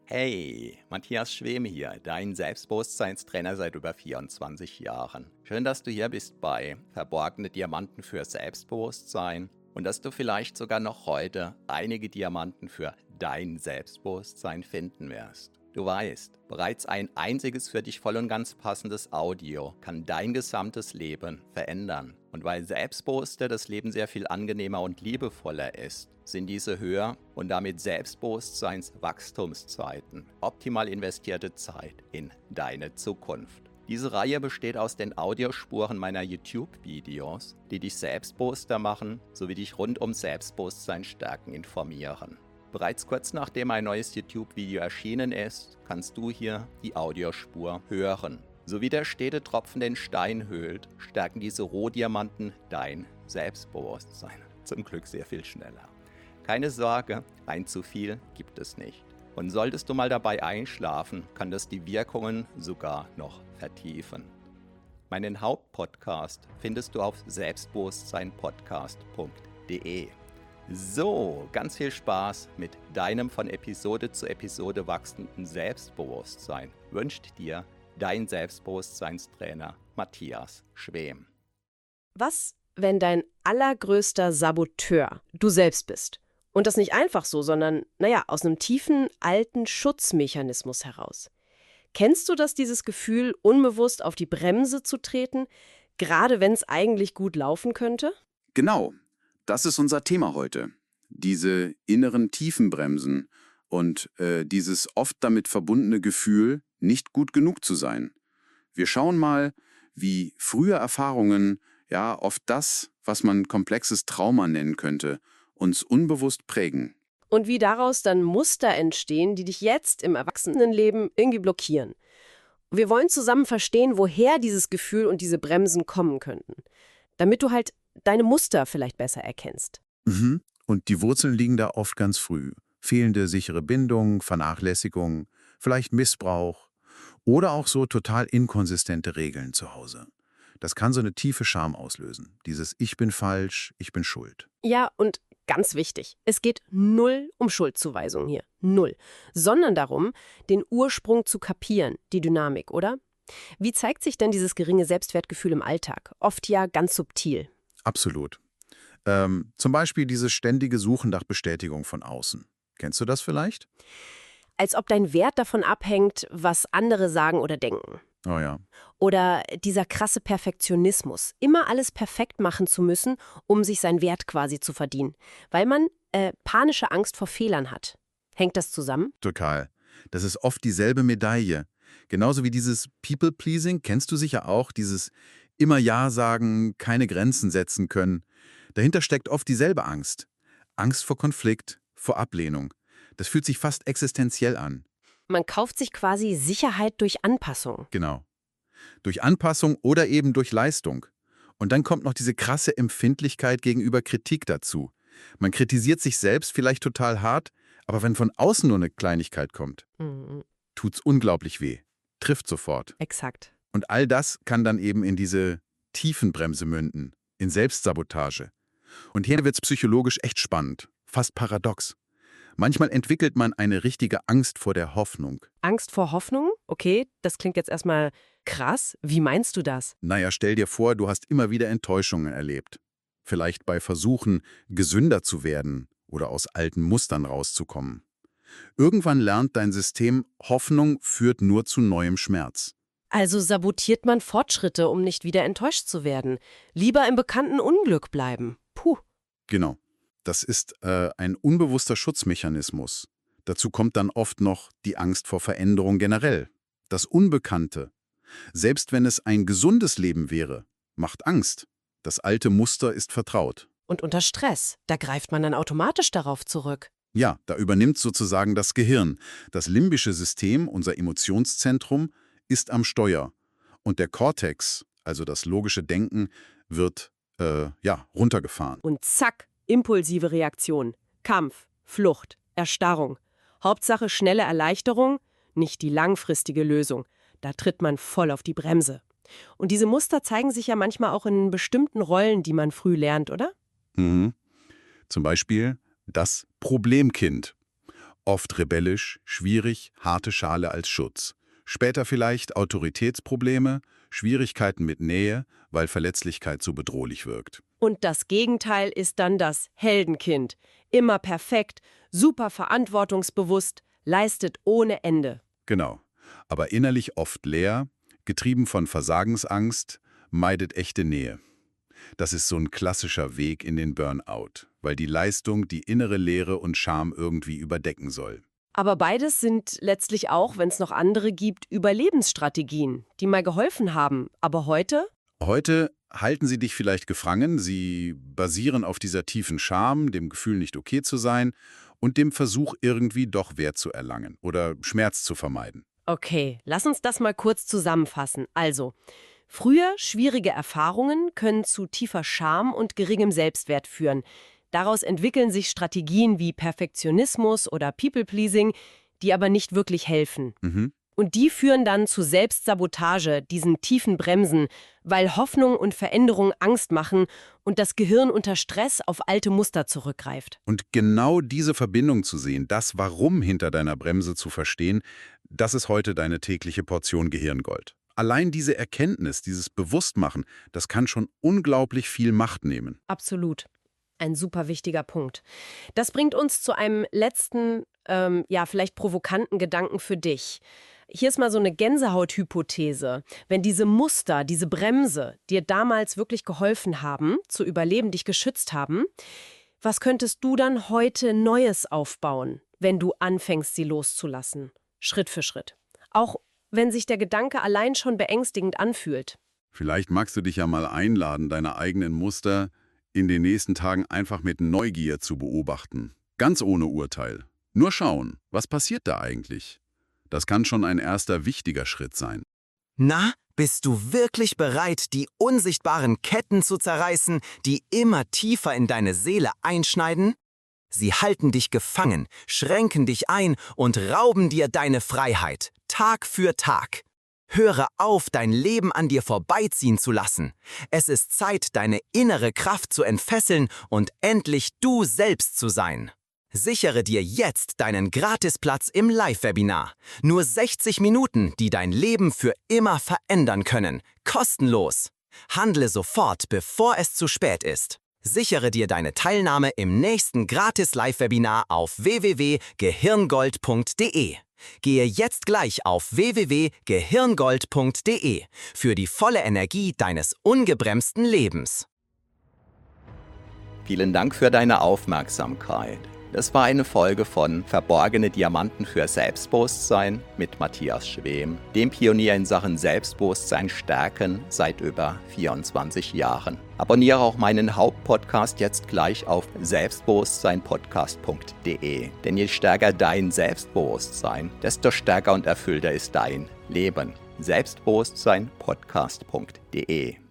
Hey, Matthias Schwem hier, dein Selbstbewusstseinstrainer seit über 24 Jahren. Schön, dass du hier bist bei Verborgene Diamanten für Selbstbewusstsein und dass du vielleicht sogar noch heute einige Diamanten für dein Selbstbewusstsein finden wirst. Du weißt, bereits ein einziges für dich voll und ganz passendes Audio kann dein gesamtes Leben verändern. Und weil Selbstbewusster das Leben sehr viel angenehmer und liebevoller ist, sind diese Höher- und damit Selbstbewusstseinswachstumszeiten optimal investierte Zeit in deine Zukunft. Diese Reihe besteht aus den Audiospuren meiner YouTube-Videos, die dich selbstbewusster machen, sowie dich rund um Selbstbewusstsein stärken informieren. Bereits kurz nachdem ein neues YouTube-Video erschienen ist, kannst du hier die Audiospur hören. So wie der stete Tropfen den Stein höhlt, stärken diese Rohdiamanten dein Selbstbewusstsein. Zum Glück sehr viel schneller. Keine Sorge, ein zu viel gibt es nicht. Und solltest du mal dabei einschlafen, kann das die Wirkungen sogar noch vertiefen. Meinen Hauptpodcast findest du auf selbstbewusstseinpodcast.de. So, ganz viel Spaß mit deinem von Episode zu Episode wachsenden Selbstbewusstsein wünscht dir dein Selbstbewusstseinstrainer Matthias Schwem. Was, wenn dein allergrößter Saboteur du selbst bist? Und das nicht einfach so, sondern, aus einem tiefen, alten Schutzmechanismus heraus. Kennst du das, dieses Gefühl, unbewusst auf die Bremse zu treten, gerade wenn es eigentlich gut laufen könnte? Genau, das ist unser Thema heute. Diese inneren Tiefenbremsen und dieses oft damit verbundene Gefühl, nicht gut genug zu sein. Wir schauen mal, wie frühe Erfahrungen, oft das, was man komplexes Trauma nennen könnte, uns unbewusst prägen. Und wie daraus dann Muster entstehen, die dich jetzt im Erwachsenenleben irgendwie blockieren. Wir wollen zusammen verstehen, woher dieses Gefühl und diese Bremsen kommen könnten, damit du halt deine Muster vielleicht besser erkennst. Und die Wurzeln liegen da oft ganz früh. Fehlende sichere Bindung, Vernachlässigung, vielleicht Missbrauch oder auch so total inkonsistente Regeln zu Hause. Das kann so eine tiefe Scham auslösen. Dieses Ich bin falsch, ich bin schuld. Ja, und ganz wichtig, es geht null um Schuldzuweisung hier. Null. Sondern darum, den Ursprung zu kapieren, die Dynamik, oder? Wie zeigt sich denn dieses geringe Selbstwertgefühl im Alltag? Oft ja ganz subtil. Absolut. Zum Beispiel dieses ständige Suchen nach Bestätigung von außen. Kennst du das vielleicht? Als ob dein Wert davon abhängt, was andere sagen oder denken. Oh ja. Oder dieser krasse Perfektionismus, immer alles perfekt machen zu müssen, um sich seinen Wert quasi zu verdienen. Weil man panische Angst vor Fehlern hat. Hängt das zusammen? Total. Das ist oft dieselbe Medaille. Genauso wie dieses People-Pleasing, kennst du sicher auch, dieses immer Ja sagen, keine Grenzen setzen können. Dahinter steckt oft dieselbe Angst. Angst vor Konflikt, vor Ablehnung. Das fühlt sich fast existenziell an. Man kauft sich quasi Sicherheit durch Anpassung. Genau. Durch Anpassung oder eben durch Leistung. Und dann kommt noch diese krasse Empfindlichkeit gegenüber Kritik dazu. Man kritisiert sich selbst vielleicht total hart, aber wenn von außen nur eine Kleinigkeit kommt, tut's unglaublich weh. Trifft sofort. Exakt. Und all das kann dann eben in diese Tiefenbremse münden, in Selbstsabotage. Und hier wird's psychologisch echt spannend, fast paradox. Manchmal entwickelt man eine richtige Angst vor der Hoffnung. Angst vor Hoffnung? Okay, das klingt jetzt erstmal krass. Wie meinst du das? Naja, stell dir vor, du hast immer wieder Enttäuschungen erlebt. Vielleicht bei Versuchen, gesünder zu werden oder aus alten Mustern rauszukommen. Irgendwann lernt dein System, Hoffnung führt nur zu neuem Schmerz. Also sabotiert man Fortschritte, um nicht wieder enttäuscht zu werden. Lieber im bekannten Unglück bleiben. Puh. Genau. Das ist ein unbewusster Schutzmechanismus. Dazu kommt dann oft noch die Angst vor Veränderung generell. Das Unbekannte. Selbst wenn es ein gesundes Leben wäre, macht Angst. Das alte Muster ist vertraut. Und unter Stress, da greift man dann automatisch darauf zurück. Ja, da übernimmt sozusagen das Gehirn. Das limbische System, unser Emotionszentrum, ist am Steuer. Und der Kortex, also das logische Denken, wird runtergefahren. Und zack, impulsive Reaktion. Kampf, Flucht, Erstarrung. Hauptsache schnelle Erleichterung, nicht die langfristige Lösung. Da tritt man voll auf die Bremse. Und diese Muster zeigen sich ja manchmal auch in bestimmten Rollen, die man früh lernt, oder? Zum Beispiel das Problemkind. Oft rebellisch, schwierig, harte Schale als Schutz. Später vielleicht Autoritätsprobleme, Schwierigkeiten mit Nähe, weil Verletzlichkeit so bedrohlich wirkt. Und das Gegenteil ist dann das Heldenkind. Immer perfekt, super verantwortungsbewusst, leistet ohne Ende. Genau. Aber innerlich oft leer, getrieben von Versagensangst, meidet echte Nähe. Das ist so ein klassischer Weg in den Burnout, weil die Leistung die innere Leere und Scham irgendwie überdecken soll. Aber beides sind letztlich auch, wenn es noch andere gibt, Überlebensstrategien, die mal geholfen haben. Aber heute? Heute halten sie dich vielleicht gefangen, sie basieren auf dieser tiefen Scham, dem Gefühl, nicht okay zu sein und dem Versuch, irgendwie doch Wert zu erlangen oder Schmerz zu vermeiden. Okay, lass uns das mal kurz zusammenfassen. Also, früher schwierige Erfahrungen können zu tiefer Scham und geringem Selbstwert führen. Daraus entwickeln sich Strategien wie Perfektionismus oder People-Pleasing, die aber nicht wirklich helfen. Und die führen dann zu Selbstsabotage, diesen tiefen Bremsen, weil Hoffnung und Veränderung Angst machen und das Gehirn unter Stress auf alte Muster zurückgreift. Und genau diese Verbindung zu sehen, das Warum hinter deiner Bremse zu verstehen, das ist heute deine tägliche Portion Gehirngold. Allein diese Erkenntnis, dieses Bewusstmachen, das kann schon unglaublich viel Macht nehmen. Absolut. Ein super wichtiger Punkt. Das bringt uns zu einem letzten, vielleicht provokanten Gedanken für dich. Hier ist mal so eine Gänsehauthypothese. Wenn diese Muster, diese Bremse dir damals wirklich geholfen haben, zu überleben, dich geschützt haben, was könntest du dann heute Neues aufbauen, wenn du anfängst, sie loszulassen? Schritt für Schritt. Auch wenn sich der Gedanke allein schon beängstigend anfühlt. Vielleicht magst du dich ja mal einladen, deine eigenen Muster in den nächsten Tagen einfach mit Neugier zu beobachten. Ganz ohne Urteil. Nur schauen, was passiert da eigentlich? Das kann schon ein erster wichtiger Schritt sein. Na, bist du wirklich bereit, die unsichtbaren Ketten zu zerreißen, die immer tiefer in deine Seele einschneiden? Sie halten dich gefangen, schränken dich ein und rauben dir deine Freiheit, Tag für Tag. Höre auf, dein Leben an dir vorbeiziehen zu lassen. Es ist Zeit, deine innere Kraft zu entfesseln und endlich du selbst zu sein. Sichere dir jetzt deinen Gratisplatz im Live-Webinar. Nur 60 Minuten, die dein Leben für immer verändern können. Kostenlos. Handle sofort, bevor es zu spät ist. Sichere dir deine Teilnahme im nächsten Gratis-Live-Webinar auf www.gehirngold.de. Gehe jetzt gleich auf www.gehirngold.de für die volle Energie deines ungebremsten Lebens. Vielen Dank für deine Aufmerksamkeit. Das war eine Folge von Verborgene Diamanten für Selbstbewusstsein mit Matthias Schwem, dem Pionier in Sachen Selbstbewusstsein stärken seit über 24 Jahren. Abonniere auch meinen Hauptpodcast jetzt gleich auf selbstbewusstseinpodcast.de. Denn je stärker dein Selbstbewusstsein, desto stärker und erfüllter ist dein Leben. Selbstbewusstseinpodcast.de